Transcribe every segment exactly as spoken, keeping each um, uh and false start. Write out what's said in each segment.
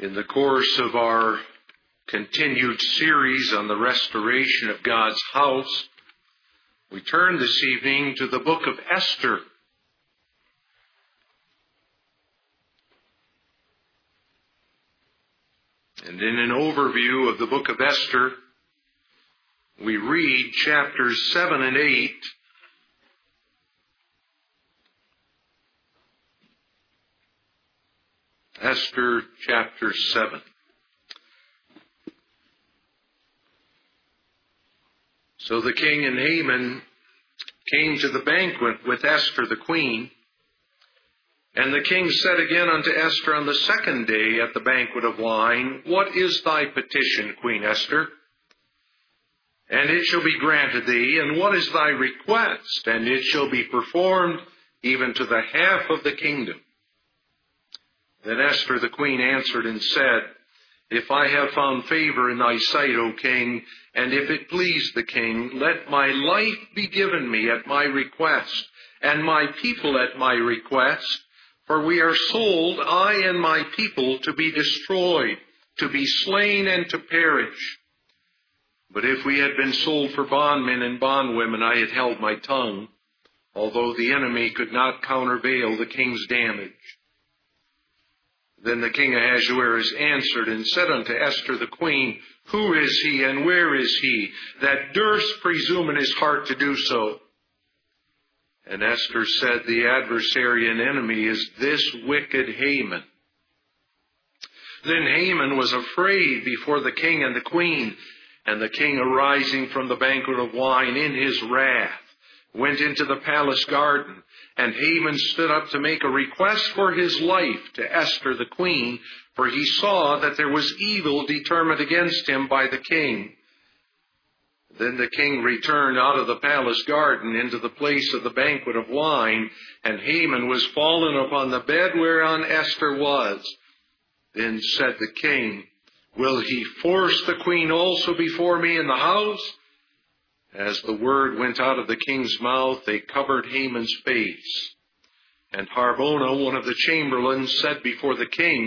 In the course of our continued series on the restoration of God's house, we turn this evening to the book of Esther. And in an overview of the book of Esther, we read chapters seven and eight. Esther chapter seven. So the king and Haman came to the banquet with Esther the queen. And the king said again unto Esther on the second day at the banquet of wine, What is thy petition, Queen Esther? And it shall be granted thee. And what is thy request? And it shall be performed even to the half of the kingdom. Then Esther the queen answered and said, If I have found favor in thy sight, O king, and if it please the king, let my life be given me at my request, and my people at my request, for we are sold, I and my people, to be destroyed, to be slain, and to perish. But if we had been sold for bondmen and bondwomen, I had held my tongue, although the enemy could not countervail the king's damage. Then the king Ahasuerus answered and said unto Esther the queen, Who is he and where is he that durst presume in his heart to do so? And Esther said, The adversary and enemy is this wicked Haman. Then Haman was afraid before the king and the queen, and the king, arising from the banquet of wine in his wrath, went into the palace garden. And Haman stood up to make a request for his life to Esther the queen, for he saw that there was evil determined against him by the king. Then the king returned out of the palace garden into the place of the banquet of wine, and Haman was fallen upon the bed whereon Esther was. Then said the king, Will he force the queen also before me in the house? As the word went out of the king's mouth, they covered Haman's face. And Harbona, one of the chamberlains, said before the king,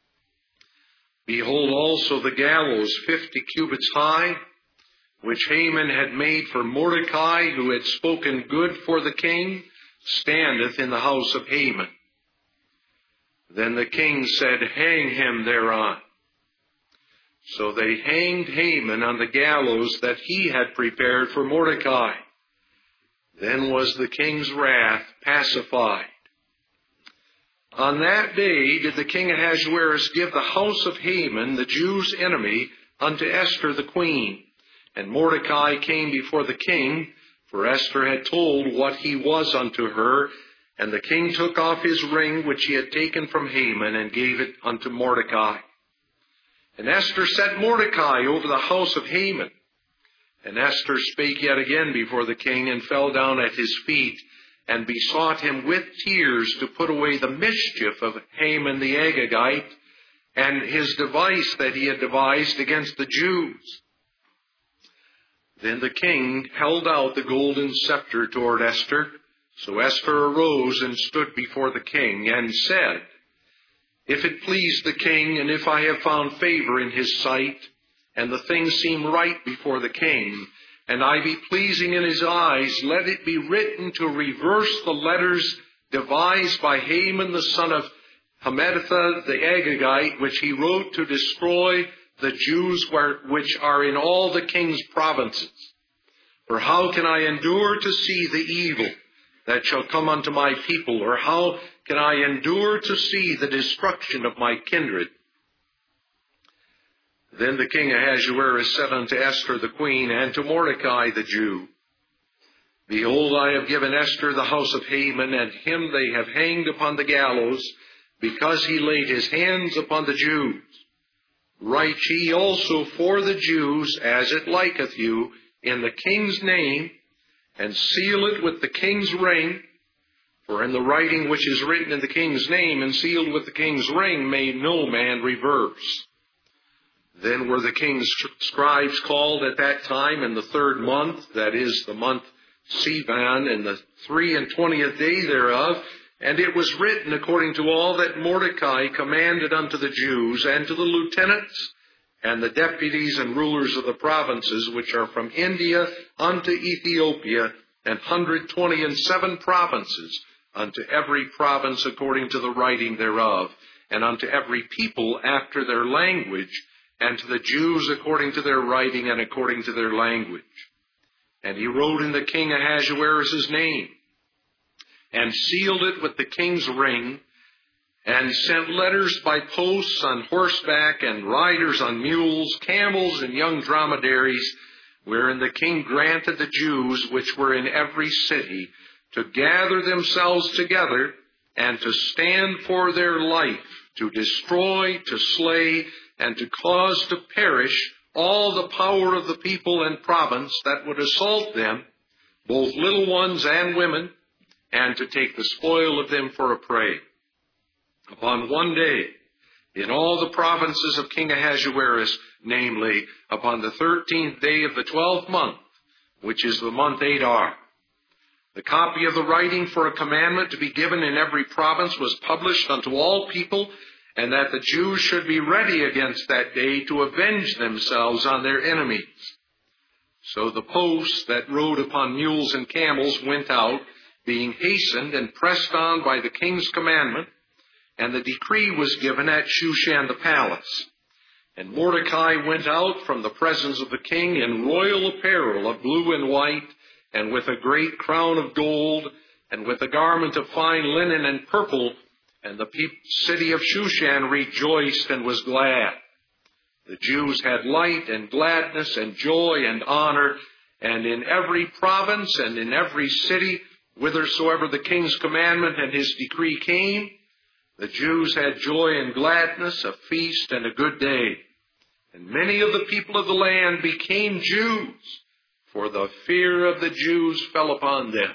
Behold also the gallows fifty cubits high, which Haman had made for Mordecai, who had spoken good for the king, standeth in the house of Haman. Then the king said, Hang him thereon. So they hanged Haman on the gallows that he had prepared for Mordecai. Then was the king's wrath pacified. On that day did the king Ahasuerus give the house of Haman, the Jews' enemy, unto Esther the queen. And Mordecai came before the king, for Esther had told what he was unto her. And the king took off his ring which he had taken from Haman, and gave it unto Mordecai. And Esther set Mordecai over the house of Haman. And Esther spake yet again before the king, and fell down at his feet, and besought him with tears to put away the mischief of Haman the Agagite, and his device that he had devised against the Jews. Then the king held out the golden scepter toward Esther. So Esther arose and stood before the king, and said, If it please the king, and if I have found favor in his sight, and the thing seem right before the king, and I be pleasing in his eyes, let it be written to reverse the letters devised by Haman the son of Hammedatha the Agagite, which he wrote to destroy the Jews which are in all the king's provinces. For how can I endure to see the evil that shall come unto my people, or how can I endure to see the destruction of my kindred? Then the king Ahasuerus said unto Esther the queen, and to Mordecai the Jew, Behold, I have given Esther the house of Haman, and him they have hanged upon the gallows, because he laid his hands upon the Jews. Write ye also for the Jews, as it liketh you, in the king's name, and seal it with the king's ring, for in the writing which is written in the king's name and sealed with the king's ring may no man reverse. Then were the king's scribes called at that time in the third month, that is the month Sivan, in the three and twentieth day thereof, And it was written according to all that Mordecai commanded unto the Jews, and to the lieutenants, and the deputies and rulers of the provinces, which are from India unto Ethiopia, and hundred twenty and seven provinces, unto every province according to the writing thereof, and unto every people after their language, and to the Jews according to their writing and according to their language. And he wrote in the king Ahasuerus' name, and sealed it with the king's ring, and sent letters by posts on horseback, and riders on mules, camels, and young dromedaries, wherein the king granted the Jews which were in every city to gather themselves together, and to stand for their life, to destroy, to slay, and to cause to perish all the power of the people and province that would assault them, both little ones and women, and to take the spoil of them for a prey. Upon one day, in all the provinces of King Ahasuerus, namely, upon the thirteenth day of the twelfth month, which is the month Adar, the copy of the writing for a commandment to be given in every province was published unto all people, and that the Jews should be ready against that day to avenge themselves on their enemies. So the posts that rode upon mules and camels went out, being hastened and pressed on by the king's commandment, and the decree was given at Shushan the palace. And Mordecai went out from the presence of the king in royal apparel of blue and white, and with a great crown of gold, and with a garment of fine linen and purple, and the city of Shushan rejoiced and was glad. The Jews had light and gladness and joy and honor, and in every province and in every city, whithersoever the king's commandment and his decree came, the Jews had joy and gladness, a feast and a good day. And many of the people of the land became Jews, for the fear of the Jews fell upon them.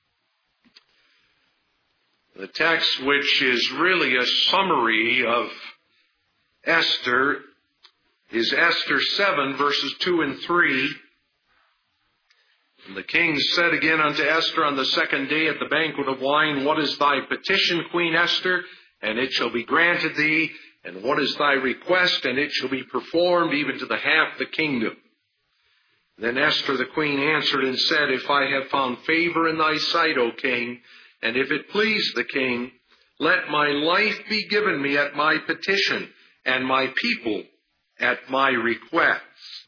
The text, which is really a summary of Esther, is Esther seven, verses two and three. And the king said again unto Esther on the second day at the banquet of wine, What is thy petition, Queen Esther? And it shall be granted thee. And what is thy request? And it shall be performed even to the half the kingdom. Then Esther the queen answered and said, If I have found favor in thy sight, O king, and if it please the king, let my life be given me at my petition, and my people at my request.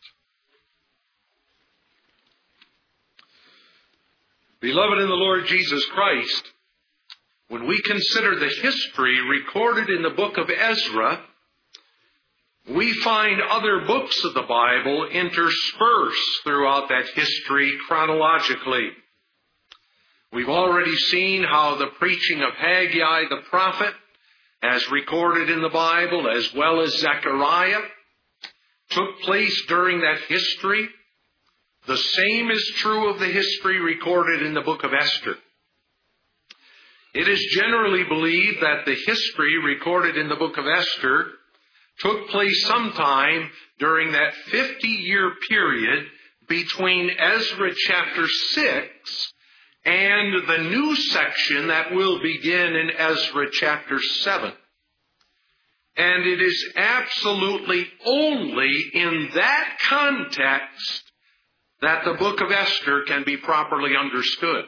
Beloved in the Lord Jesus Christ, when we consider the history recorded in the book of Ezra, we find other books of the Bible interspersed throughout that history chronologically. We've already seen how the preaching of Haggai the prophet, as recorded in the Bible, as well as Zechariah, took place during that history. The same is true of the history recorded in the book of Esther. It is generally believed that the history recorded in the book of Esther took place sometime during that fifty-year period between Ezra chapter six and the new section that will begin in Ezra chapter seven. And it is absolutely only in that context that the book of Esther can be properly understood.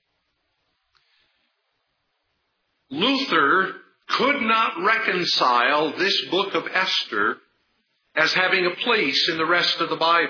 Luther could not reconcile this book of Esther as having a place in the rest of the Bible.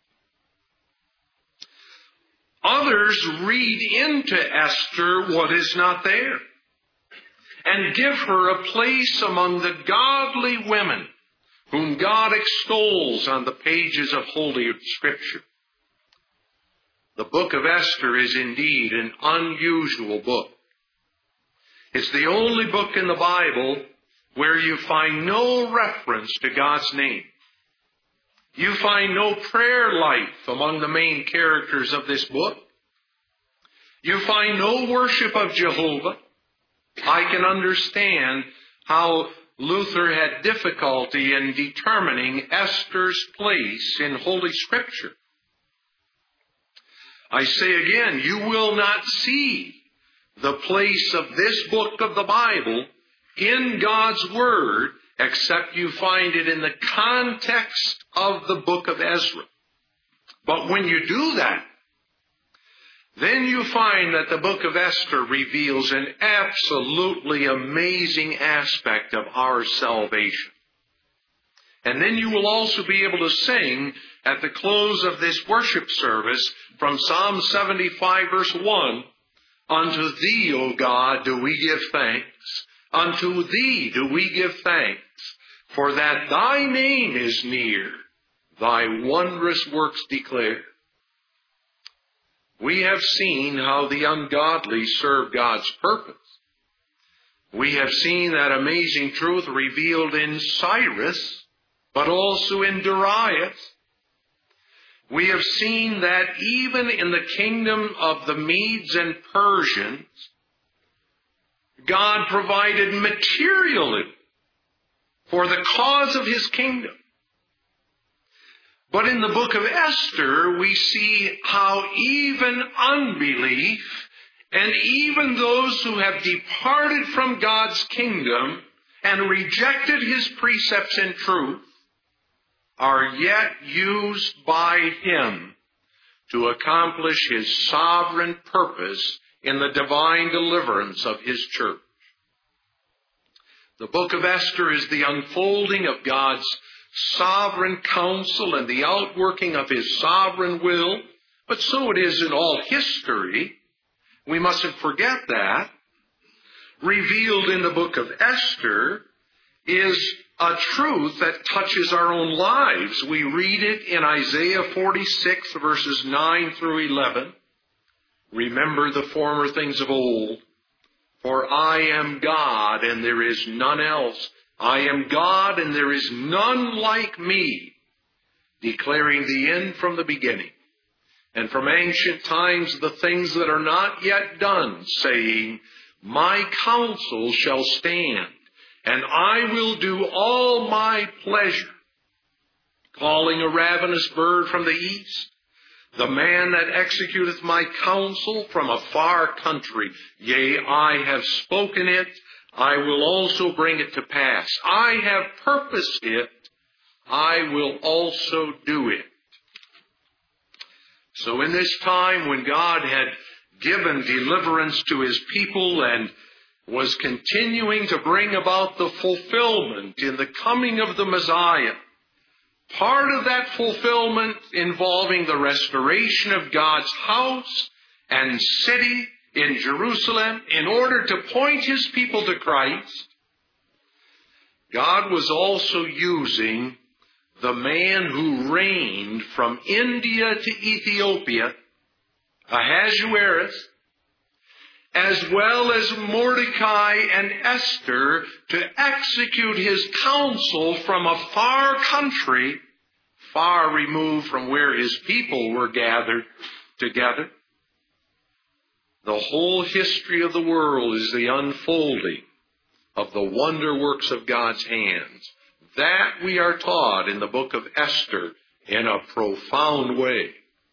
Others read into Esther what is not there and give her a place among the godly women whom God extols on the pages of Holy Scripture. The book of Esther is indeed an unusual book. It's the only book in the Bible where you find no reference to God's name. You find no prayer life among the main characters of this book. You find no worship of Jehovah. I can understand how Luther had difficulty in determining Esther's place in Holy Scripture. I say again, you will not see the place of this book of the Bible in God's Word, except you find it in the context of the book of Ezra. But when you do that, then you find that the book of Esther reveals an absolutely amazing aspect of our salvation. And then you will also be able to sing at the close of this worship service from Psalm seventy-five verse one, "Unto Thee, O God, do we give thanks. Unto Thee do we give thanks. For that Thy name is near, Thy wondrous works declare." We have seen how the ungodly serve God's purpose. We have seen that amazing truth revealed in Cyrus, but also in Darius. We have seen that even in the kingdom of the Medes and Persians, God provided materially for the cause of His kingdom. But in the book of Esther, we see how even unbelief and even those who have departed from God's kingdom and rejected His precepts and truth are yet used by Him to accomplish His sovereign purpose in the divine deliverance of His church. The book of Esther is the unfolding of God's sovereign counsel and the outworking of His sovereign will, but so it is in all history. We mustn't forget that. Revealed in the book of Esther is a truth that touches our own lives. We read it in Isaiah forty-six, verses nine through eleven. "Remember the former things of old, for I am God and there is none else. I am God and there is none like me, declaring the end from the beginning, and from ancient times the things that are not yet done, saying, My counsel shall stand, and I will do all my pleasure, calling a ravenous bird from the east, the man that executeth my counsel from a far country. Yea, I have spoken it, I will also bring it to pass. I have purposed it, I will also do it." So in this time when God had given deliverance to His people and was continuing to bring about the fulfillment in the coming of the Messiah, part of that fulfillment involving the restoration of God's house and city in Jerusalem in order to point His people to Christ, God was also using the man who reigned from India to Ethiopia, Ahasuerus, as well as Mordecai and Esther, to execute his counsel from a far country, far removed from where His people were gathered together. The whole history of the world is the unfolding of the wonder works of God's hands. That we are taught in the book of Esther in a profound way.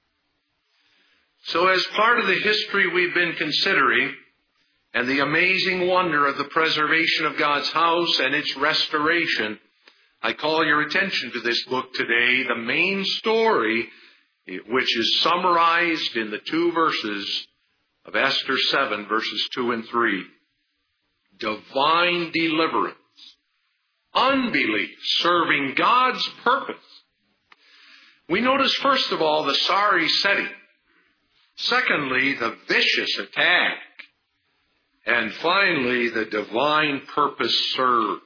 So as part of the history we've been considering, and the amazing wonder of the preservation of God's house and its restoration, I call your attention to this book today, the main story, which is summarized in the two verses of Esther seven, verses two and three. Divine deliverance. Unbelief serving God's purpose. We notice, first of all, the sorry setting. Secondly, the vicious attack. And finally, the divine purpose served.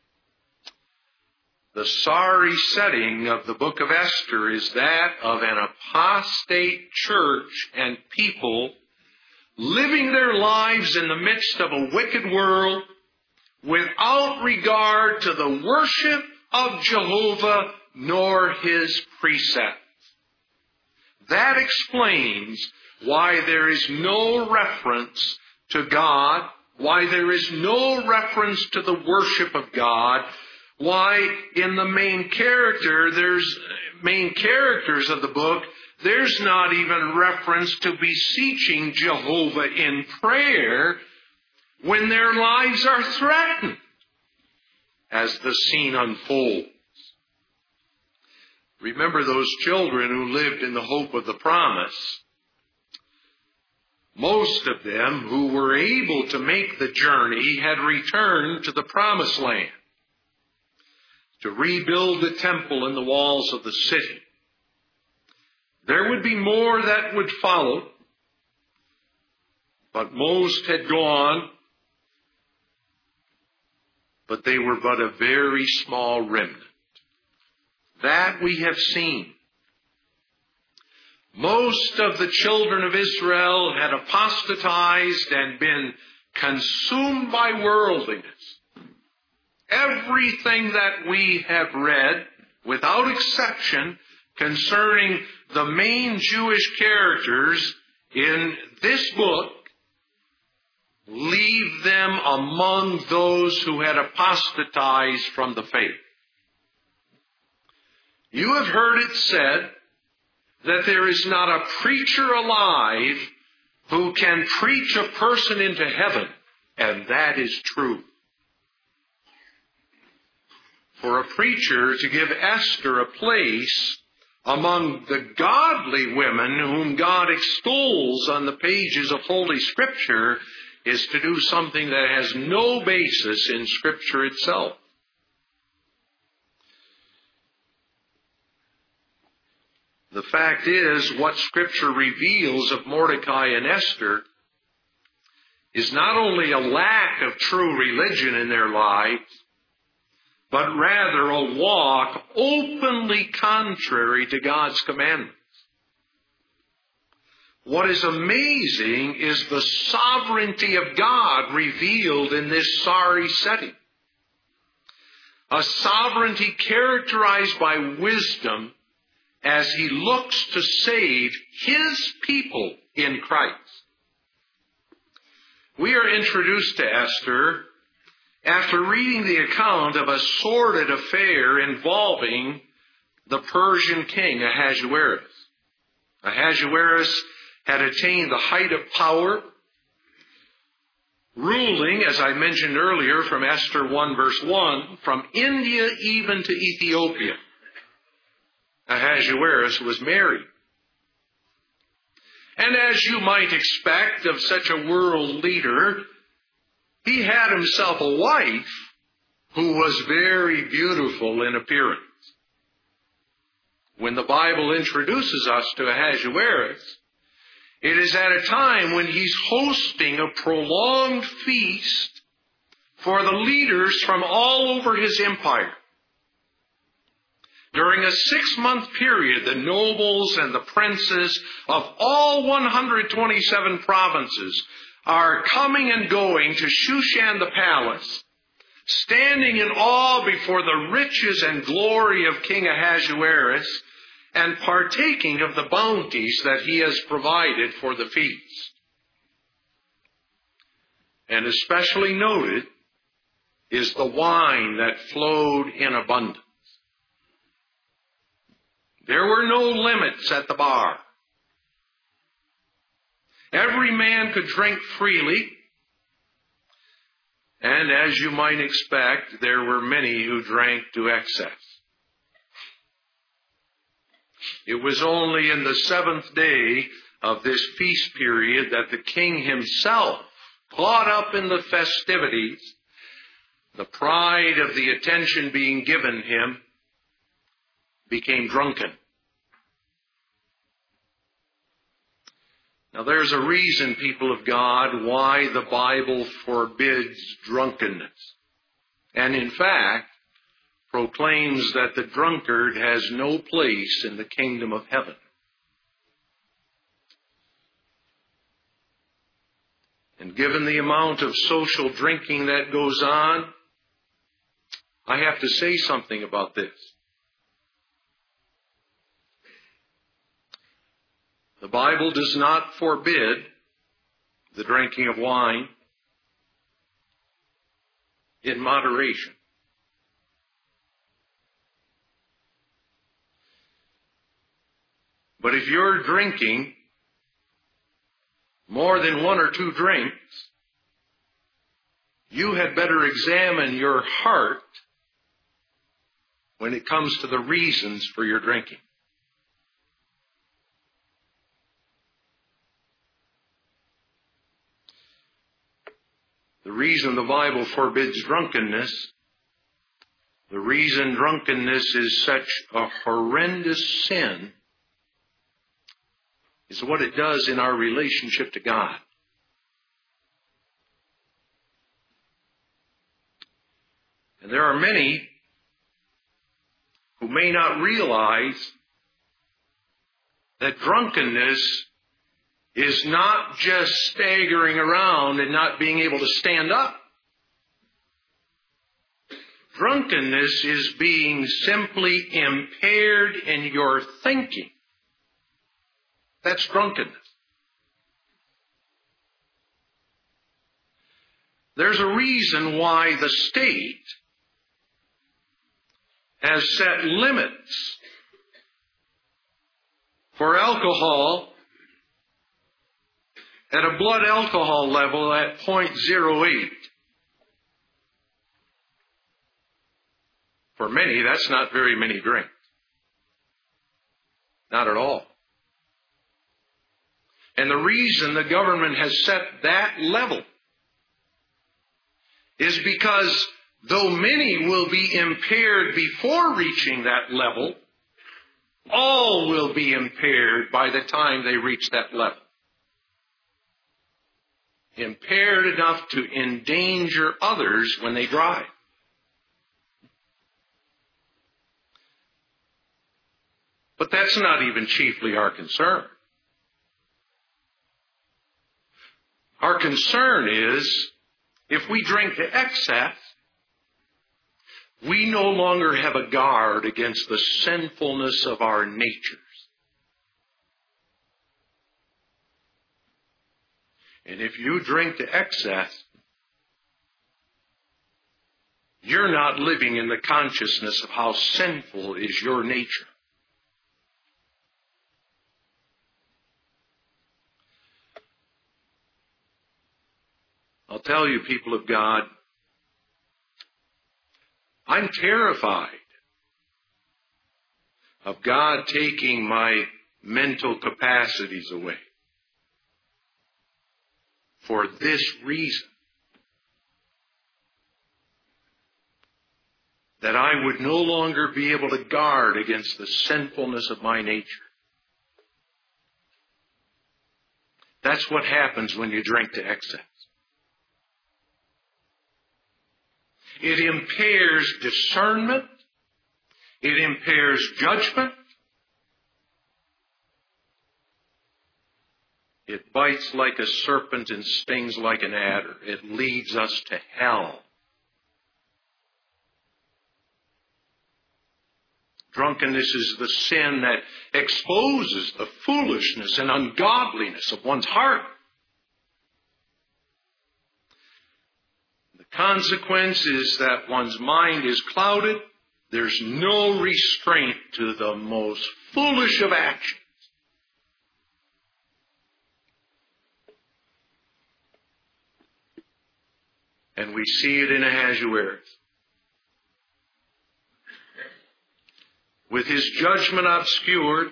The sorry setting of the book of Esther is that of an apostate church and people living their lives in the midst of a wicked world without regard to the worship of Jehovah nor His precepts. That explains why there is no reference to God, why there is no reference to the worship of God, why in the main character, there's main characters of the book, there's not even reference to beseeching Jehovah in prayer when their lives are threatened as the scene unfolds. Remember those children who lived in the hope of the promise. Most of them who were able to make the journey had returned to the promised land to rebuild the temple and the walls of the city. There would be more that would follow, but most had gone, but they were but a very small remnant. That we have seen. Most of the children of Israel had apostatized and been consumed by worldliness. Everything that we have read, without exception, concerning the main Jewish characters in this book, leave them among those who had apostatized from the faith. You have heard it said that there is not a preacher alive who can preach a person into heaven, and that is true. For a preacher to give Esther a place among the godly women whom God extols on the pages of Holy Scripture is to do something that has no basis in Scripture itself. The fact is, what Scripture reveals of Mordecai and Esther is not only a lack of true religion in their lives, but rather a walk openly contrary to God's commandments. What is amazing is the sovereignty of God revealed in this sorry setting. A sovereignty characterized by wisdom as He looks to save His people in Christ. We are introduced to Esther after reading the account of a sordid affair involving the Persian king Ahasuerus. Ahasuerus had attained the height of power, ruling, as I mentioned earlier from Esther one verse one, from India even to Ethiopia. Ahasuerus was married. And as you might expect of such a world leader, he had himself a wife who was very beautiful in appearance. When the Bible introduces us to Ahasuerus, it is at a time when he's hosting a prolonged feast for the leaders from all over his empire. During a six-month period, the nobles and the princes of all one hundred twenty-seven provinces are coming and going to Shushan the palace, standing in awe before the riches and glory of King Ahasuerus, and partaking of the bounties that he has provided for the feast. And especially noted is the wine that flowed in abundance. There were no limits at the bar. Every man could drink freely, and as you might expect, there were many who drank to excess. It was only in the seventh day of this feast period that the king himself, caught up in the festivities, the pride of the attention being given him, became drunken. Now there's a reason, people of God, why the Bible forbids drunkenness. And in fact, proclaims that the drunkard has no place in the kingdom of heaven. And given the amount of social drinking that goes on, I have to say something about this. The Bible does not forbid the drinking of wine in moderation. But if you're drinking more than one or two drinks, you had better examine your heart when it comes to the reasons for your drinking. The reason the Bible forbids drunkenness, the reason drunkenness is such a horrendous sin, is what it does in our relationship to God. And there are many who may not realize that drunkenness is not just staggering around and not being able to stand up. Drunkenness is being simply impaired in your thinking. That's drunkenness. There's a reason why the state has set limits for alcohol at a blood alcohol level at zero point zero eight. For many, that's not very many drinks. Not at all. And the reason the government has set that level is because though many will be impaired before reaching that level, all will be impaired by the time they reach that level. Impaired enough to endanger others when they drive. But that's not even chiefly our concern. Our concern is, if we drink to excess, we no longer have a guard against the sinfulness of our natures. And if you drink to excess, you're not living in the consciousness of how sinful is your nature. I'll tell you, people of God, I'm terrified of God taking my mental capacities away for this reason, that I would no longer be able to guard against the sinfulness of my nature. That's what happens when you drink to excess. It impairs discernment. It impairs judgment. It bites like a serpent and stings like an adder. It leads us to hell. Drunkenness is the sin that exposes the foolishness and ungodliness of one's heart. The consequence is that one's mind is clouded. There's no restraint to the most foolish of actions. And we see it in Ahasuerus. With his judgment obscured,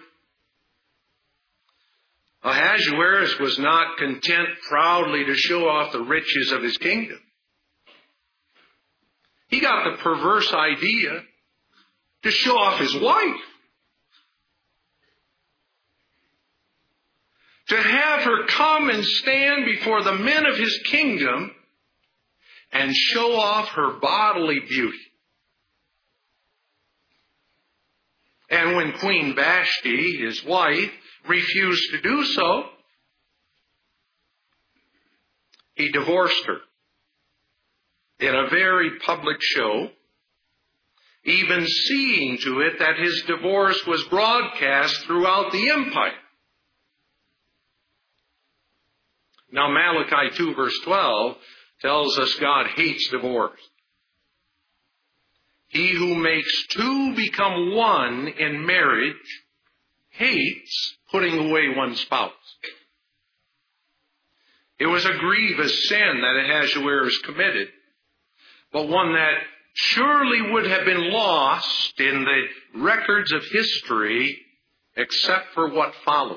Ahasuerus was not content proudly to show off the riches of his kingdom. He got the perverse idea to show off his wife. To have her come and stand before the men of his kingdom and show off her bodily beauty. And when Queen Vashti, his wife, refused to do so, he divorced her in a very public show, even seeing to it that his divorce was broadcast throughout the empire. Now Malachi two verse twelve tells us God hates divorce. He who makes two become one in marriage hates putting away one's spouse. It was a grievous sin that Ahasuerus committed, but one that surely would have been lost in the records of history except for what followed.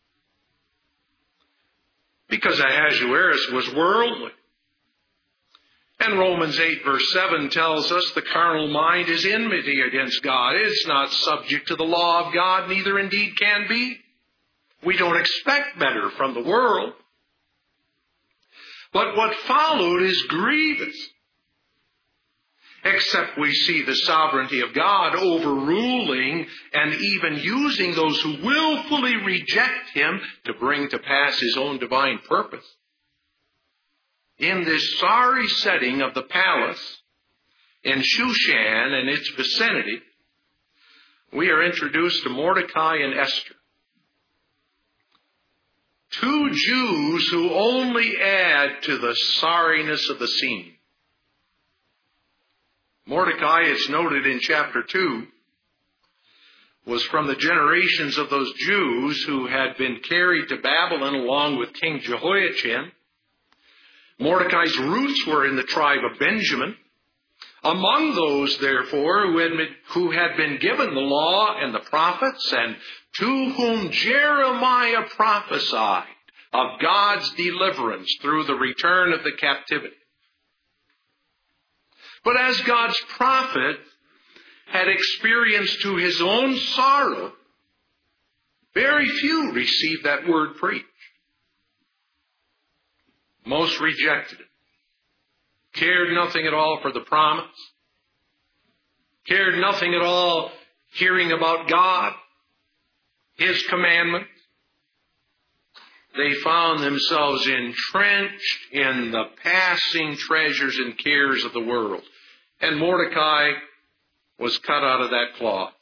Because Ahasuerus was worldly. And Romans eight verse seven tells us the carnal mind is enmity against God. It is not subject to the law of God, neither indeed can be. We don't expect better from the world. But what followed is grievous. Except we see the sovereignty of God overruling and even using those who willfully reject Him to bring to pass His own divine purpose. In this sorry setting of the palace in Shushan and its vicinity, we are introduced to Mordecai and Esther. Two Jews who only add to the sorriness of the scene. Mordecai, it's noted in chapter two, was from the generations of those Jews who had been carried to Babylon along with King Jehoiachin. Mordecai's roots were in the tribe of Benjamin. Among those, therefore, who had been, who had been given the law and the prophets, and to whom Jeremiah prophesied of God's deliverance through the return of the captivity. But as God's prophet had experienced to his own sorrow, very few received that word preached. Most rejected it. Cared nothing at all for the promise. Cared nothing at all hearing about God, His commandments. They found themselves entrenched in the passing treasures and cares of the world. And Mordecai was cut out of that cloth.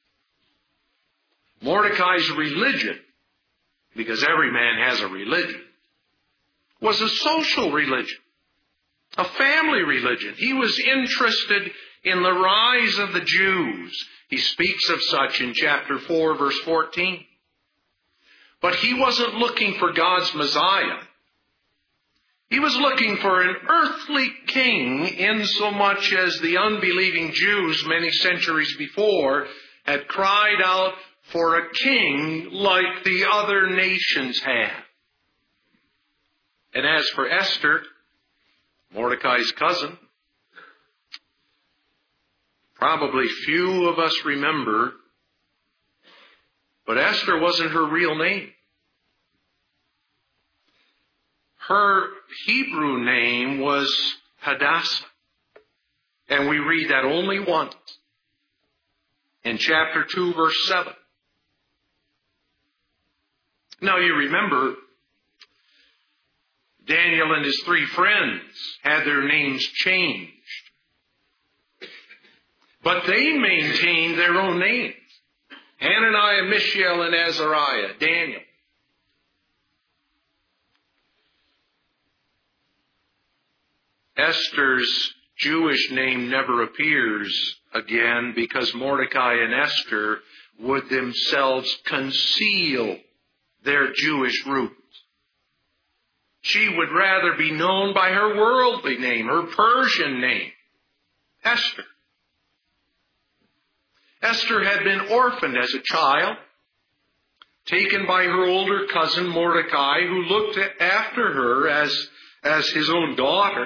Mordecai's religion, because every man has a religion, was a social religion, a family religion. He was interested in the rise of the Jews. He speaks of such in chapter four, verse fourteen. But he wasn't looking for God's Messiah. He was looking for an earthly king, insomuch as the unbelieving Jews many centuries before had cried out for a king like the other nations had. And as for Esther, Mordecai's cousin, probably few of us remember, but Esther wasn't her real name. Her Hebrew name was Hadassah. And we read that only once. In chapter two, verse seven. Now you remember, Daniel and his three friends had their names changed. But they maintained their own names. Hananiah, Mishael, and Azariah, Daniel. Esther's Jewish name never appears again because Mordecai and Esther would themselves conceal their Jewish roots. She would rather be known by her worldly name, her Persian name, Esther. Esther had been orphaned as a child, taken by her older cousin Mordecai, who looked after her as, as his own daughter.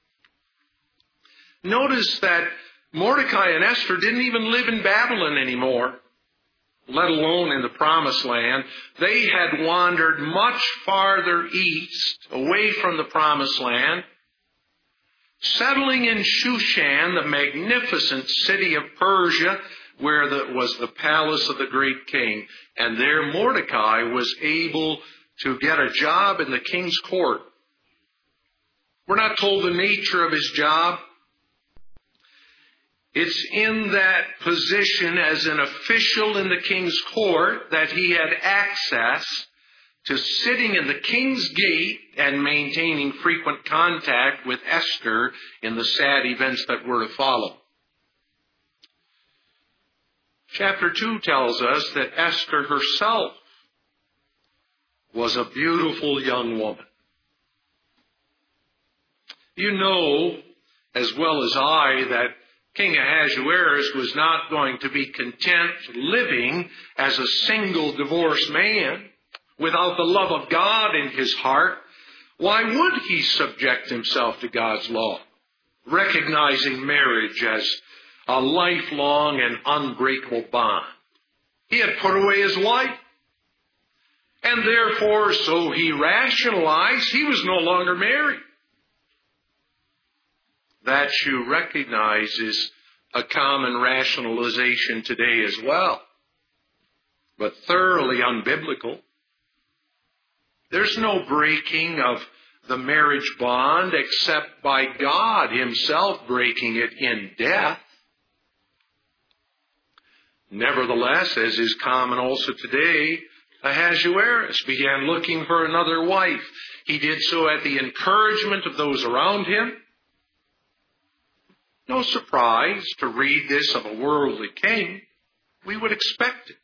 Notice that Mordecai and Esther didn't even live in Babylon anymore, let alone in the Promised Land. They had wandered much farther east, away from the Promised Land, settling in Shushan, the magnificent city of Persia, where the, was the palace of the great king. And there Mordecai was able to get a job in the king's court. We're not told the nature of his job. It's in that position as an official in the king's court that he had access to sitting in the king's gate and maintaining frequent contact with Esther in the sad events that were to follow. Chapter two tells us that Esther herself was a beautiful young woman. You know as well as I that King Ahasuerus was not going to be content living as a single divorced man without the love of God in his heart. Why would he subject himself to God's law, recognizing marriage as a lifelong and unbreakable bond? He had put away his wife, and therefore, so he rationalized, he was no longer married. That, you recognize, is a common rationalization today as well, but thoroughly unbiblical. There's no breaking of the marriage bond except by God himself breaking it in death. Nevertheless, as is common also today, Ahasuerus began looking for another wife. He did so at the encouragement of those around him. No surprise to read this of a worldly king. We would expect it.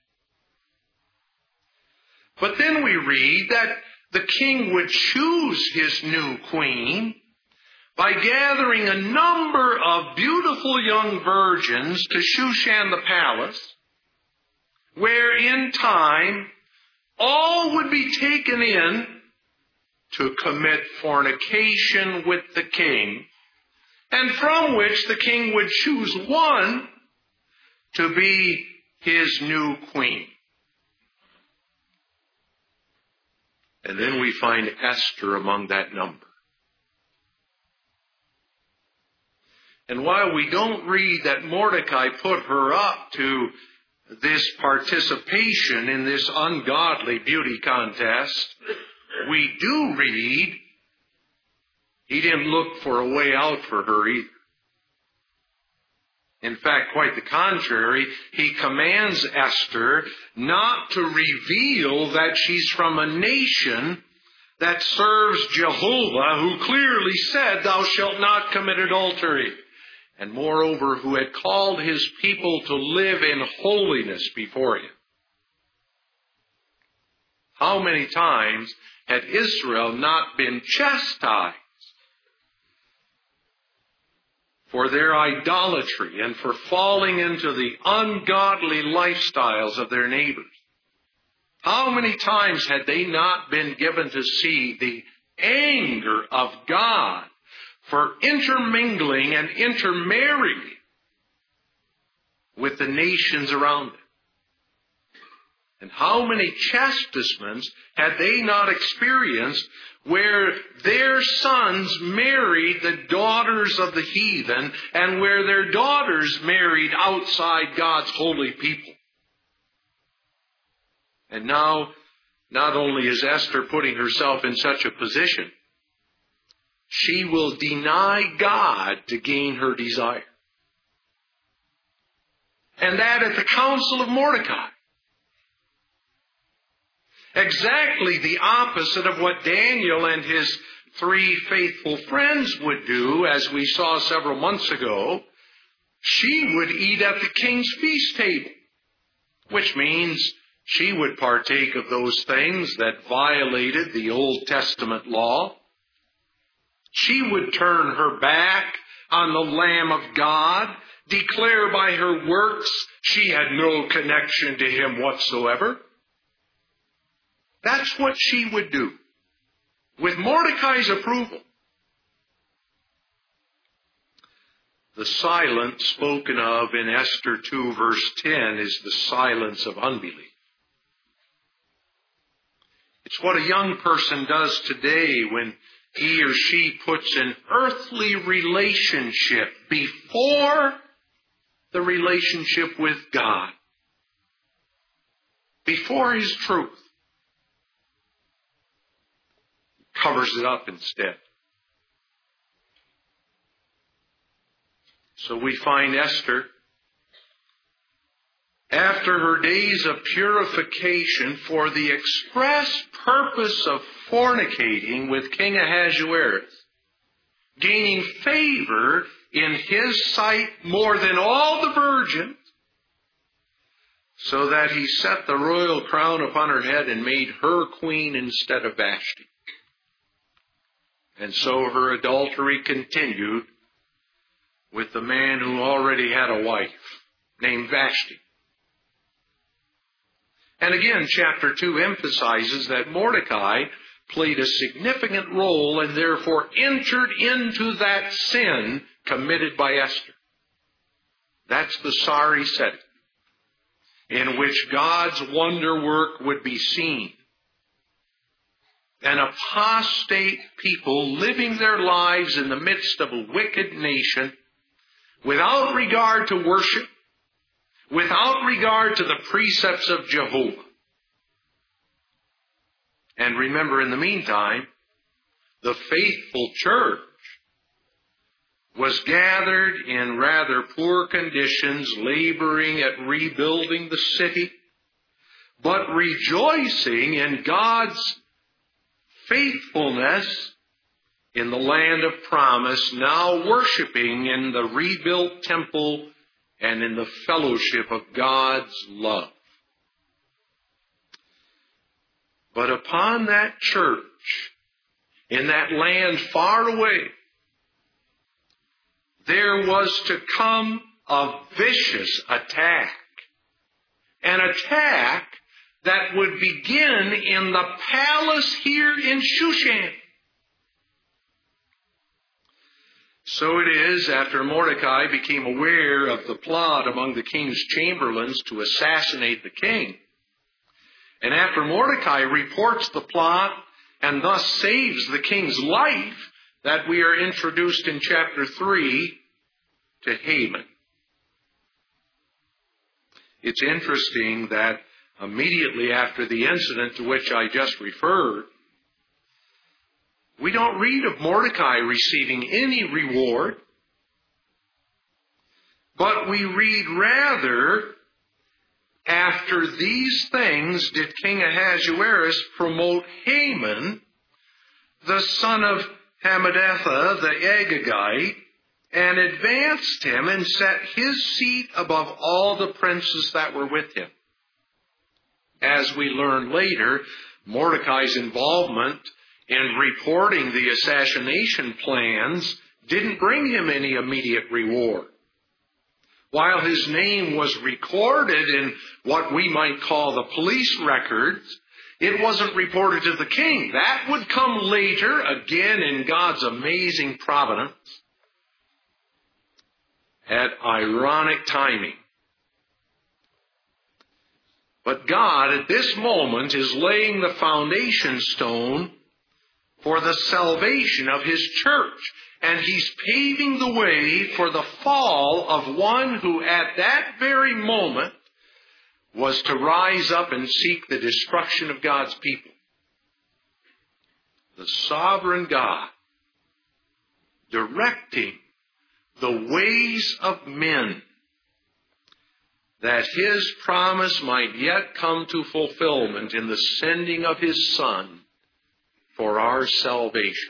But then we read that the king would choose his new queen by gathering a number of beautiful young virgins to Shushan the palace, where in time all would be taken in to commit fornication with the king, and from which the king would choose one to be his new queen. And then we find Esther among that number. And while we don't read that Mordecai put her up to this participation in this ungodly beauty contest, we do read he didn't look for a way out for her either. In fact, quite the contrary, he commands Esther not to reveal that she's from a nation that serves Jehovah, who clearly said, "Thou shalt not commit adultery," and moreover, who had called his people to live in holiness before him. How many times had Israel not been chastised for their idolatry and for falling into the ungodly lifestyles of their neighbors? How many times had they not been given to see the anger of God for intermingling and intermarrying with the nations around them? And how many chastisements had they not experienced where their sons married the daughters of the heathen and where their daughters married outside God's holy people? And now, not only is Esther putting herself in such a position, she will deny God to gain her desire. And that at the counsel of Mordecai. Exactly the opposite of what Daniel and his three faithful friends would do, as we saw several months ago. She would eat at the king's feast table, which means she would partake of those things that violated the Old Testament law. She would turn her back on the Lamb of God, declare by her works she had no connection to him whatsoever. That's what she would do, with Mordecai's approval. The silence spoken of in Esther two, verse ten, is the silence of unbelief. It's what a young person does today when he or she puts an earthly relationship before the relationship with God, before his truth. Covers it up instead. So we find Esther, after her days of purification for the express purpose of fornicating with King Ahasuerus, gaining favor in his sight more than all the virgins, so that he set the royal crown upon her head and made her queen instead of Vashti. And so her adultery continued with the man who already had a wife named Vashti. And again, chapter two emphasizes that Mordecai played a significant role and therefore entered into that sin committed by Esther. That's the sorry setting in which God's wonder work would be seen. An apostate people living their lives in the midst of a wicked nation without regard to worship, without regard to the precepts of Jehovah. And remember, in the meantime, the faithful church was gathered in rather poor conditions, laboring at rebuilding the city, but rejoicing in God's faithfulness in the land of promise, now worshiping in the rebuilt temple and in the fellowship of God's love. But upon that church, in that land far away, there was to come a vicious attack. An attack that would begin in the palace here in Shushan. So it is, after Mordecai became aware of the plot among the king's chamberlains to assassinate the king, and after Mordecai reports the plot and thus saves the king's life, that we are introduced in chapter three to Haman. It's interesting that immediately after the incident to which I just referred, we don't read of Mordecai receiving any reward, but we read rather, after these things did King Ahasuerus promote Haman, the son of Hammedatha the Agagite, and advanced him and set his seat above all the princes that were with him. As we learn later, Mordecai's involvement in reporting the assassination plans didn't bring him any immediate reward. While his name was recorded in what we might call the police records, it wasn't reported to the king. That would come later, again in God's amazing providence, at ironic timing. But God, at this moment, is laying the foundation stone for the salvation of His church. And He's paving the way for the fall of one who at that very moment was to rise up and seek the destruction of God's people. The sovereign God directing the ways of men, that His promise might yet come to fulfillment in the sending of His Son for our salvation.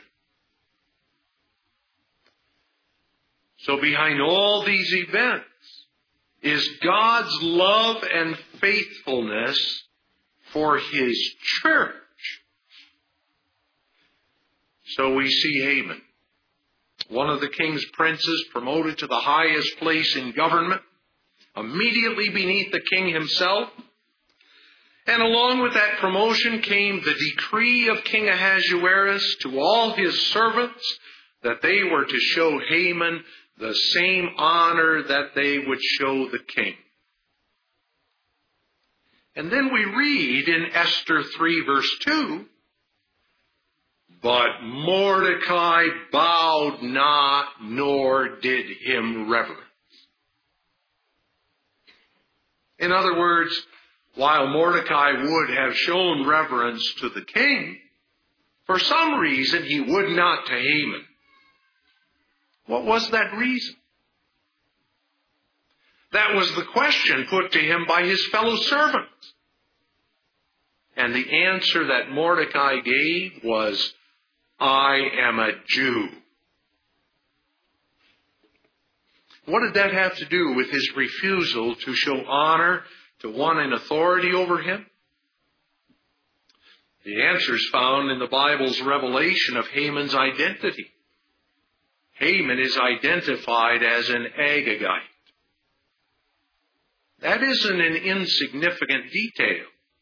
So behind all these events is God's love and faithfulness for His church. So we see Haman, one of the king's princes, promoted to the highest place in government, immediately beneath the king himself. And along with that promotion came the decree of King Ahasuerus to all his servants that they were to show Haman the same honor that they would show the king. And then we read in Esther three verse two, but Mordecai bowed not, nor did him reverence. In other words, while Mordecai would have shown reverence to the king, for some reason he would not to Haman. What was that reason? That was the question put to him by his fellow servants. And the answer that Mordecai gave was, I am a Jew. What did that have to do with his refusal to show honor to one in authority over him? The answer is found in the Bible's revelation of Haman's identity. Haman is identified as an Agagite. That isn't an insignificant detail.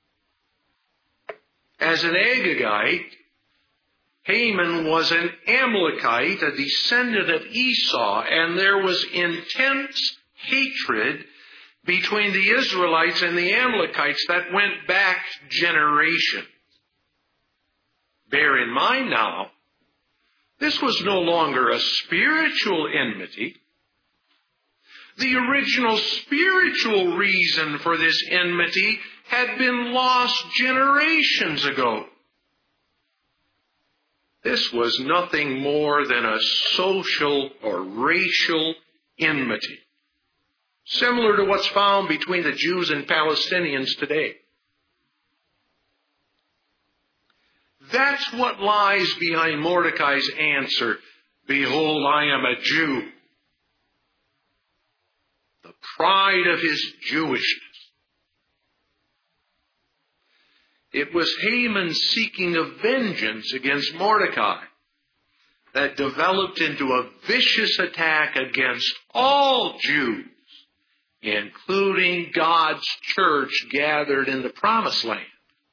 As an Agagite, Haman was an Amalekite, a descendant of Esau, and there was intense hatred between the Israelites and the Amalekites that went back generations. Bear in mind now, this was no longer a spiritual enmity. The original spiritual reason for this enmity had been lost generations ago. This was nothing more than a social or racial enmity, similar to what's found between the Jews and Palestinians today. That's what lies behind Mordecai's answer, "Behold, I am a Jew." The pride of his Jewishness. It was Haman seeking a vengeance against Mordecai that developed into a vicious attack against all Jews, including God's church gathered in the Promised Land.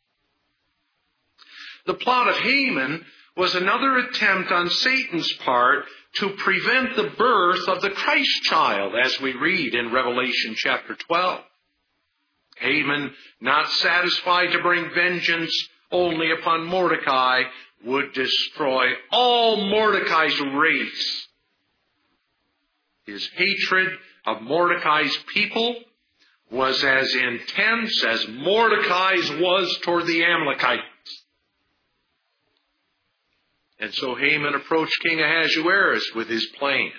The plot of Haman was another attempt on Satan's part to prevent the birth of the Christ child, as we read in Revelation chapter twelve. Haman, not satisfied to bring vengeance only upon Mordecai, would destroy all Mordecai's race. His hatred of Mordecai's people was as intense as Mordecai's was toward the Amalekites. And so Haman approached King Ahasuerus with his plan.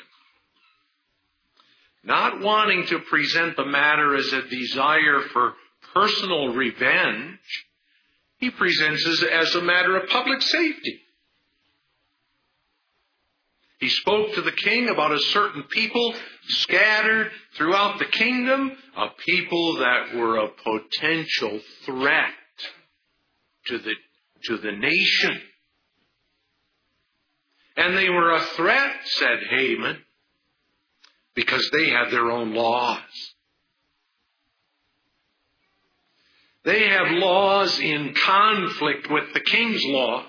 Not wanting to present the matter as a desire for personal revenge, he presents it as a matter of public safety. He spoke to the king about a certain people scattered throughout the kingdom, a people that were a potential threat to the, to the nation. And they were a threat, said Haman, because they had their own laws. They have laws in conflict with the king's laws.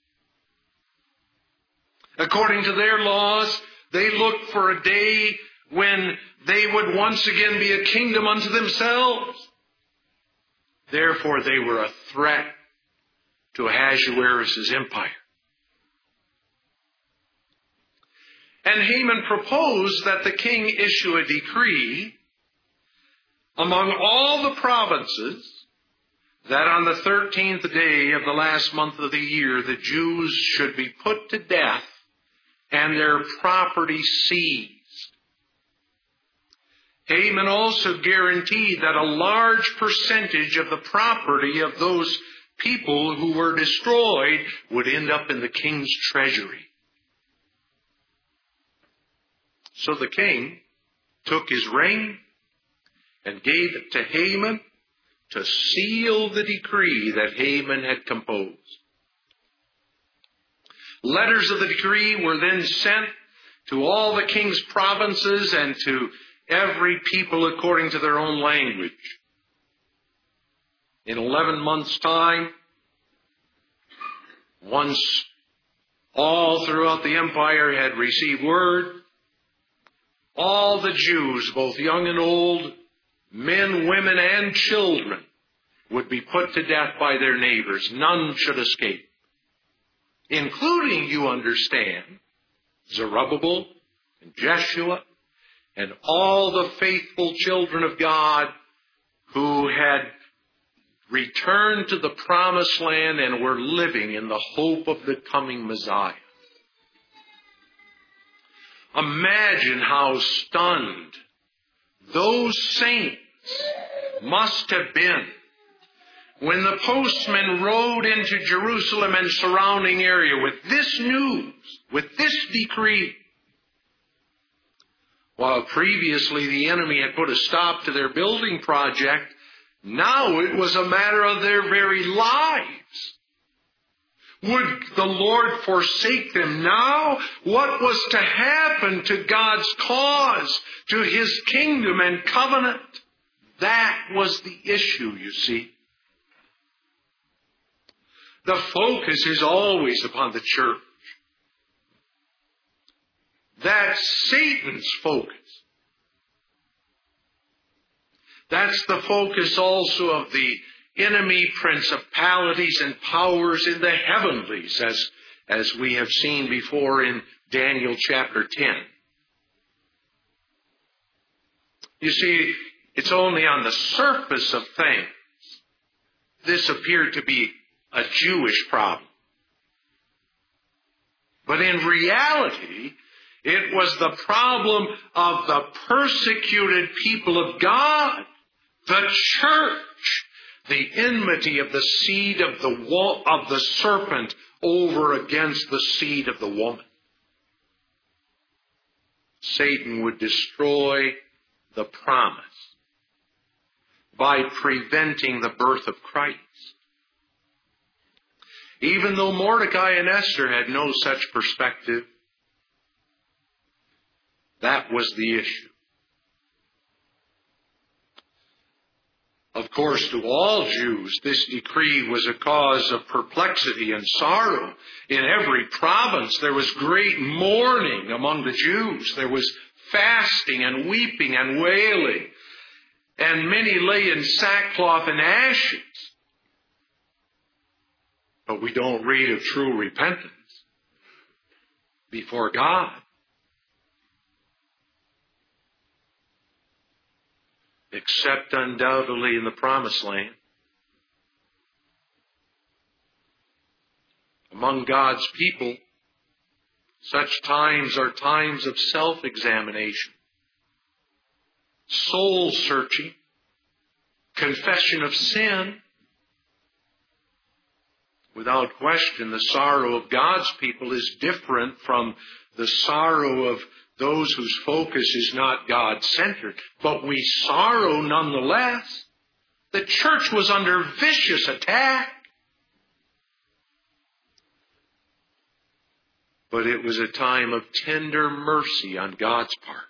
According to their laws, they looked for a day when they would once again be a kingdom unto themselves. Therefore, they were a threat to Ahasuerus' empire. And Haman proposed that the king issue a decree among all the provinces that on the thirteenth day of the last month of the year, the Jews should be put to death and their property seized. Haman also guaranteed that a large percentage of the property of those people who were destroyed would end up in the king's treasury. So the king took his ring and gave it to Haman to seal the decree that Haman had composed. Letters of the decree were then sent to all the king's provinces and to every people according to their own language. In eleven months' time, once all throughout the empire had received word, all the Jews, both young and old, men, women, and children, would be put to death by their neighbors. None should escape. Including, you understand, Zerubbabel and Jeshua and all the faithful children of God who had returned to the Promised Land and were living in the hope of the coming Messiah. Imagine how stunned those saints must have been when the postman rode into Jerusalem and surrounding area with this news, with this decree. While previously the enemy had put a stop to their building project, Now it was a matter of their very lives. Would the Lord forsake them now? What was to happen to God's cause, to His kingdom and covenant? That was the issue, you see. The focus is always upon the church. That's Satan's focus. That's the focus also of the enemy principalities and powers in the heavenlies, as, as we have seen before in Daniel chapter ten. You see, it's only on the surface of things this appeared to be a Jewish problem. But in reality, it was the problem of the persecuted people of God, the church, the enmity of the seed of the wo- of the serpent over against the seed of the woman. Satan would destroy the promise by preventing the birth of Christ. Even though Mordecai and Esther had no such perspective, that was the issue. Of course, to all Jews, this decree was a cause of perplexity and sorrow. In every province, there was great mourning among the Jews. There was fasting and weeping and wailing. And many lay in sackcloth and ashes. But we don't read of true repentance before God. Except undoubtedly in the Promised Land. Among God's people, such times are times of self-examination, soul-searching, confession of sin. Without question, the sorrow of God's people is different from the sorrow of those whose focus is not God-centered. But we sorrow nonetheless. The church was under vicious attack. But it was a time of tender mercy on God's part.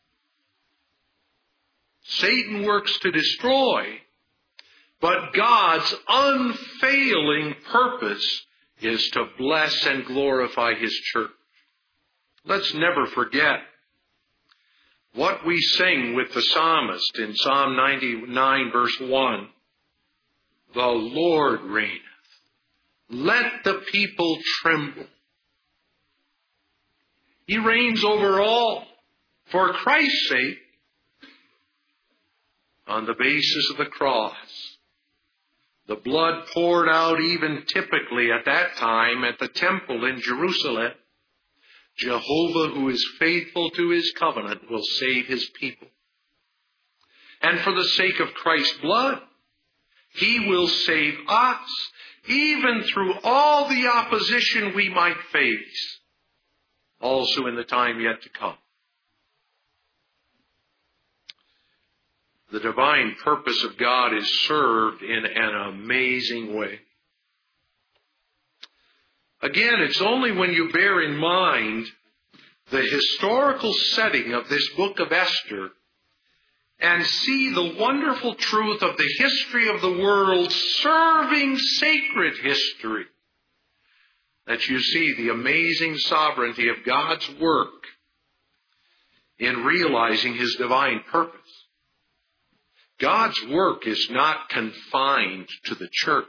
Satan works to destroy, but God's unfailing purpose is to bless and glorify His church. Let's never forget what we sing with the psalmist in Psalm ninety-nine, verse one. The Lord reigneth. Let the people tremble. He reigns over all for Christ's sake on the basis of the cross. The blood poured out even typically at that time at the temple in Jerusalem. Jehovah, who is faithful to His covenant, will save His people. And for the sake of Christ's blood, He will save us, even through all the opposition we might face, also in the time yet to come. The divine purpose of God is served in an amazing way. Again, it's only when you bear in mind the historical setting of this book of Esther and see the wonderful truth of the history of the world serving sacred history that you see the amazing sovereignty of God's work in realizing His divine purpose. God's work is not confined to the church.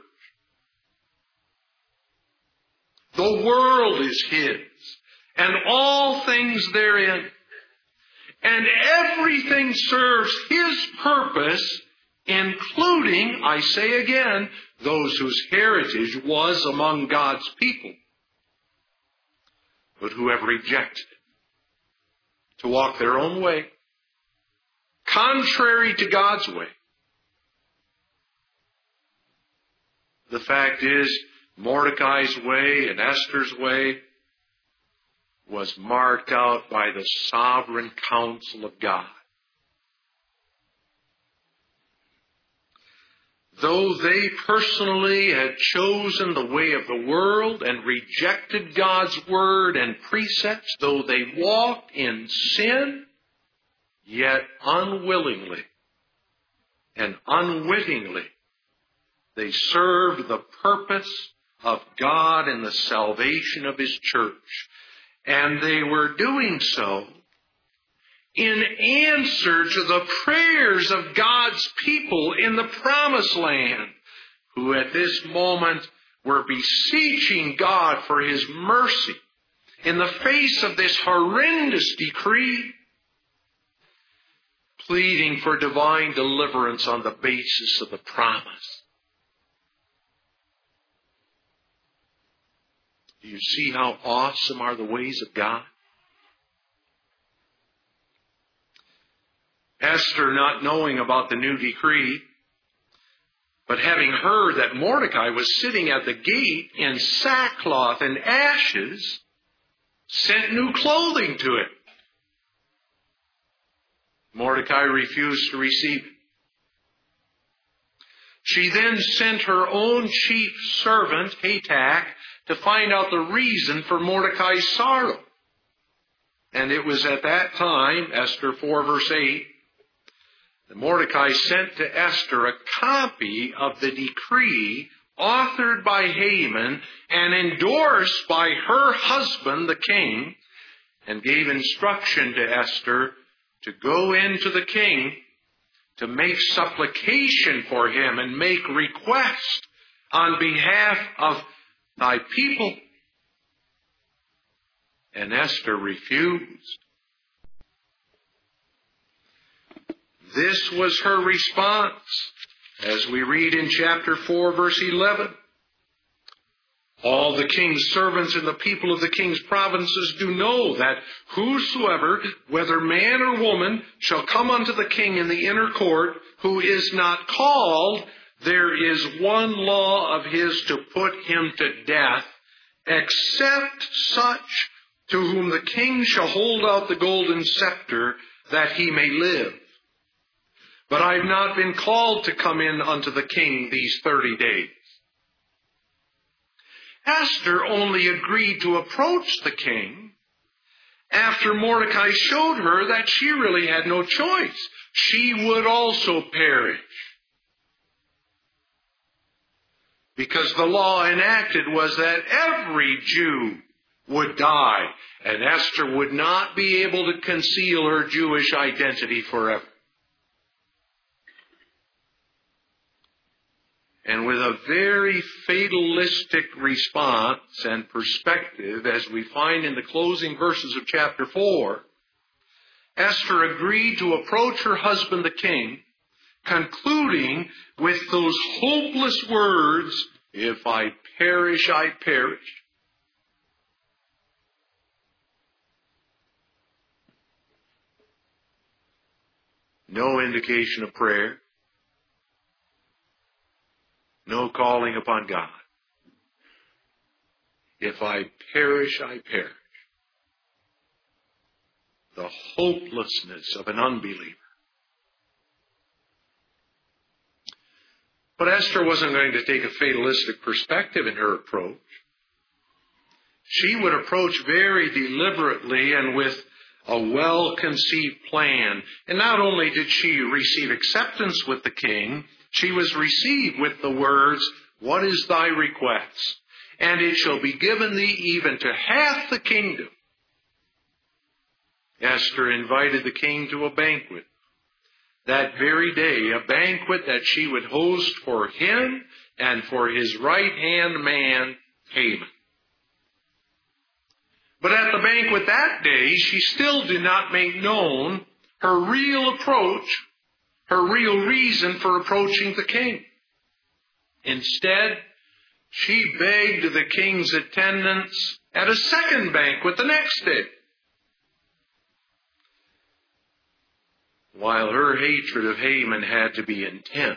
The world is His, and all things therein. And everything serves His purpose, including, I say again, those whose heritage was among God's people, but who have rejected it, to walk their own way, contrary to God's way. The fact is, Mordecai's way and Esther's way was marked out by the sovereign counsel of God. though they personally had chosen the way of the world and rejected God's word and precepts, though they walked in sin, yet unwillingly and unwittingly they served the purpose of God and the salvation of His church. And they were doing so in answer to the prayers of God's people in the Promised Land, who at this moment were beseeching God for His mercy in the face of this horrendous decree, pleading for divine deliverance on the basis of the promise. Do you see how awesome are the ways of God? Esther, not knowing about the new decree, but having heard that Mordecai was sitting at the gate in sackcloth and ashes, sent new clothing to him. Mordecai refused to receive it. She then sent her own chief servant, Hatak, to find out the reason for Mordecai's sorrow. And it was at that time, Esther four verse eight, that Mordecai sent to Esther a copy of the decree authored by Haman and endorsed by her husband, the king, and gave instruction to Esther to go into the king to make supplication for him and make request on behalf of thy people. And Esther refused. This was her response, as we read in chapter four, verse eleven. All the king's servants and the people of the king's provinces do know that whosoever, whether man or woman, shall come unto the king in the inner court, who is not called, there is one law of his to put him to death, except such to whom the king shall hold out the golden scepter, that he may live. But I have not been called to come in unto the king these thirty days. Esther only agreed to approach the king after Mordecai showed her that she really had no choice. She would also perish. Because the law enacted was that every Jew would die, and Esther would not be able to conceal her Jewish identity forever. And with a very fatalistic response and perspective, as we find in the closing verses of chapter four, Esther agreed to approach her husband the king, concluding with those hopeless words, "If I perish, I perish." No indication of prayer. No calling upon God. If I perish, I perish. The hopelessness of an unbeliever. But Esther wasn't going to take a fatalistic perspective in her approach. She would approach very deliberately and with a well-conceived plan. And not only did she receive acceptance with the king, she was received with the words, "What is thy request? And it shall be given thee even to half the kingdom." Esther invited the king to a banquet that very day, a banquet that she would host for him and for his right-hand man, Haman. But at the banquet that day, she still did not make known her real approach, her real reason for approaching the king. Instead, she begged the king's attendance at a second banquet the next day. While her hatred of Haman had to be intense,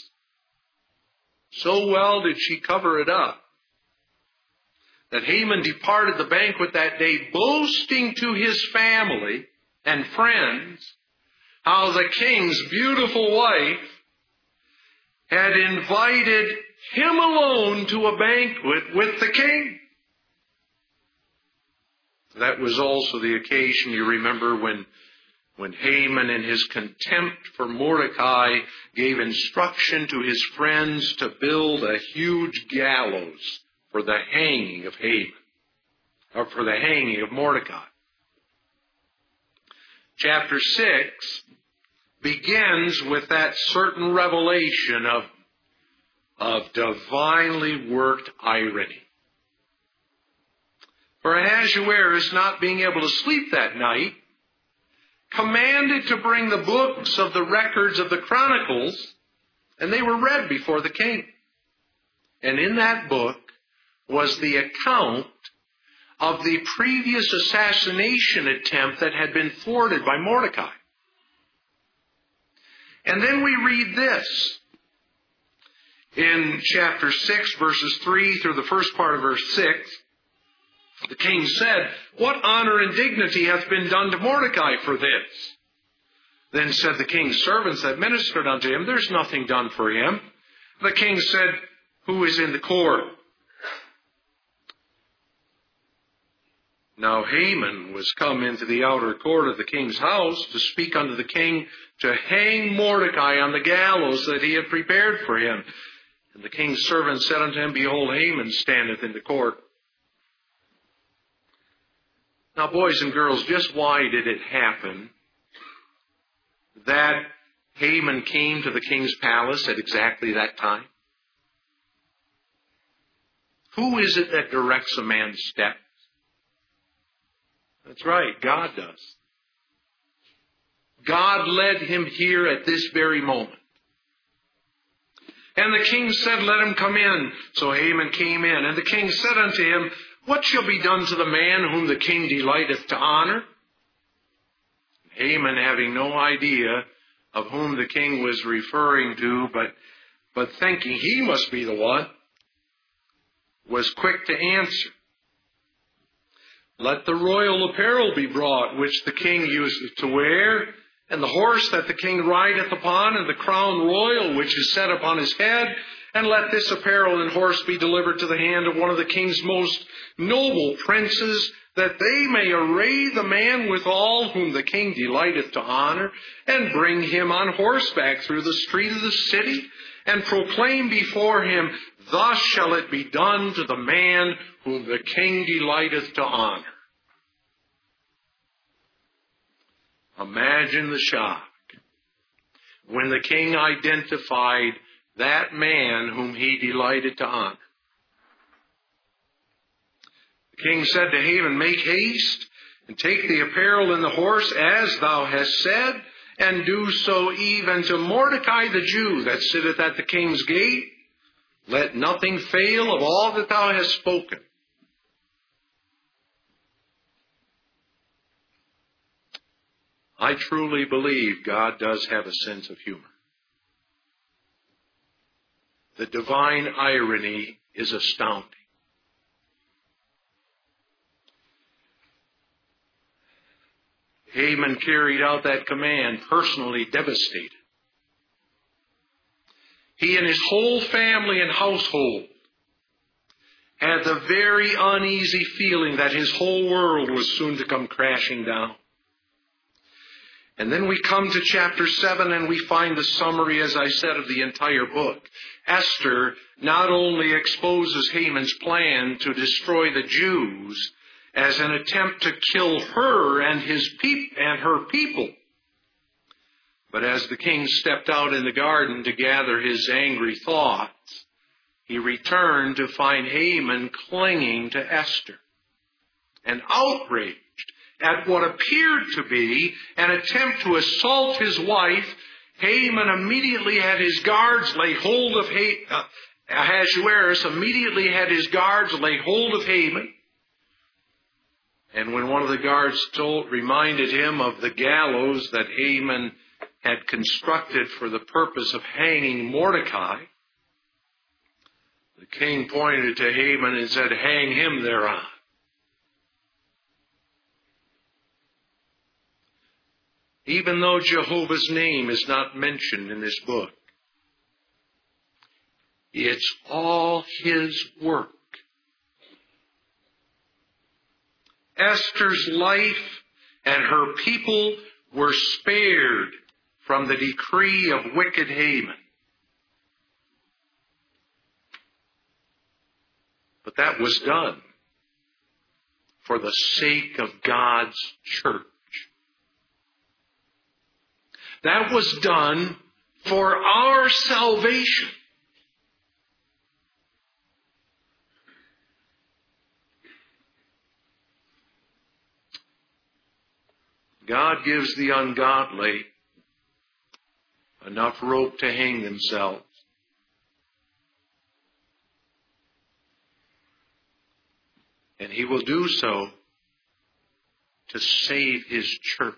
so well did she cover it up, that Haman departed the banquet that day boasting to his family and friends how the king's beautiful wife had invited him alone to a banquet with the king. That was also the occasion, you remember, when, when Haman, in his contempt for Mordecai, gave instruction to his friends to build a huge gallows for the hanging of Haman, or for the hanging of Mordecai. Chapter six begins with that certain revelation of, of divinely worked irony. For Ahasuerus, not being able to sleep that night, commanded to bring the books of the records of the Chronicles, and they were read before the king. And in that book was the account of the previous assassination attempt that had been thwarted by Mordecai. And then we read this in chapter six, verses three through the first part of verse six. The king said, "What honor and dignity hath been done to Mordecai for this?" Then said the king's servants that ministered unto him, "There's nothing done for him." The king said, "Who is in the court?" Now Haman was come into the outer court of the king's house to speak unto the king to hang Mordecai on the gallows that he had prepared for him. And the king's servant said unto him, "Behold, Haman standeth in the court." Now, boys and girls, just why did it happen that Haman came to the king's palace at exactly that time? Who is it that directs a man's steps? That's right, God does. God led him here at this very moment. And the king said, "Let him come in." So Haman came in, and the king said unto him, "What shall be done to the man whom the king delighteth to honor?" Haman, having no idea of whom the king was referring to, but, but thinking he must be the one, was quick to answer. "Let the royal apparel be brought, which the king useth to wear, and the horse that the king rideth upon, and the crown royal which is set upon his head, and let this apparel and horse be delivered to the hand of one of the king's most noble princes, that they may array the man withal whom the king delighteth to honor, and bring him on horseback through the street of the city, and proclaim before him, Thus shall it be done to the man whom the king delighteth to honor." Imagine the shock when the king identified that man whom he delighted to honor. The king said to Haman, "Make haste, and take the apparel and the horse, as thou hast said, and do so even to Mordecai the Jew, that sitteth at the king's gate. Let nothing fail of all that thou hast spoken." I truly believe God does have a sense of humor. The divine irony is astounding. Haman carried out that command, personally devastated. He and his whole family and household had the very uneasy feeling that his whole world was soon to come crashing down. And then we come to chapter seven and we find the summary, as I said, of the entire book. Esther not only exposes Haman's plan to destroy the Jews as an attempt to kill her and his peop- and her people, but as the king stepped out in the garden to gather his angry thoughts, he returned to find Haman clinging to Esther. And outraged at what appeared to be an attempt to assault his wife, Haman immediately had his guards lay hold of ha- uh, Ahasuerus immediately had his guards lay hold of Haman. And when one of the guards told, reminded him of the gallows that Haman had constructed for the purpose of hanging Mordecai, the king pointed to Haman and said, "Hang him thereon." Even though Jehovah's name is not mentioned in this book, It's all His work. Esther's life and her people were spared from the decree of wicked Haman. But that was done for the sake of God's church. That was done for our salvation. God gives the ungodly enough rope to hang themselves. And He will do so to save His church.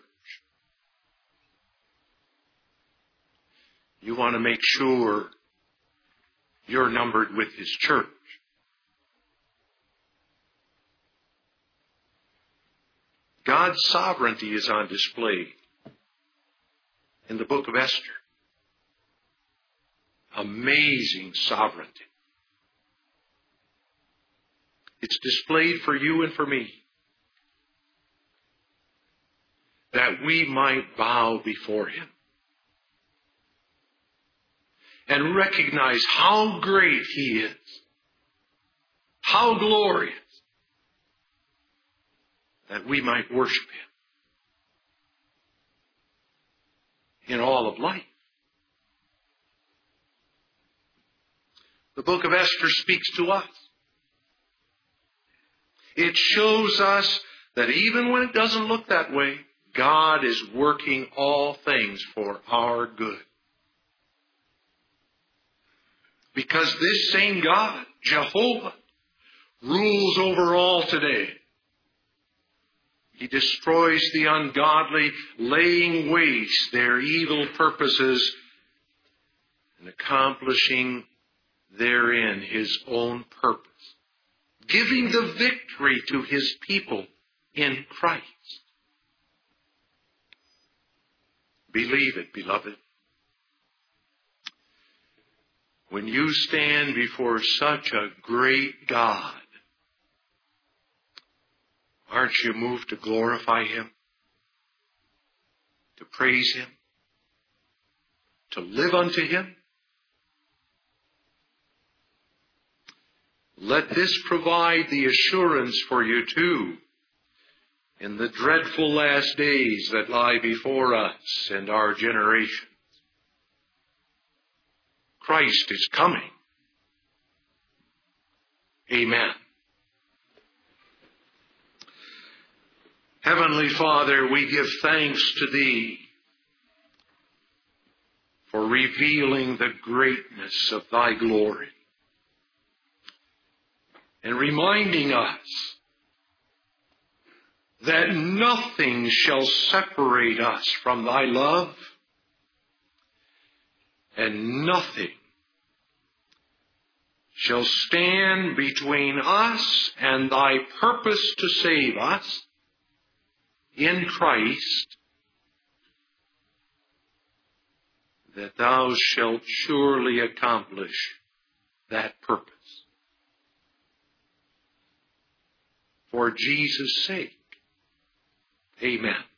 You want to make sure you're numbered with His church. God's sovereignty is on display in the book of Esther. Amazing sovereignty. It's displayed for you and for me, that we might bow before Him and recognize how great He is, how glorious, that we might worship Him in all of life. The book of Esther speaks to us. It shows us that even when it doesn't look that way, God is working all things for our good. Because this same God, Jehovah, rules over all today. He destroys the ungodly, laying waste their evil purposes and accomplishing therein His own purpose, giving the victory to His people in Christ. Believe it, beloved. When you stand before such a great God, aren't you moved to glorify Him, to praise Him, to live unto Him? Let this provide the assurance for you too in the dreadful last days that lie before us and our generation. Christ is coming. Amen. Heavenly Father, we give thanks to Thee for revealing the greatness of Thy glory and reminding us that nothing shall separate us from Thy love, and nothing shall stand between us and Thy purpose to save us in Christ, that Thou shalt surely accomplish that purpose. For Jesus' sake, amen.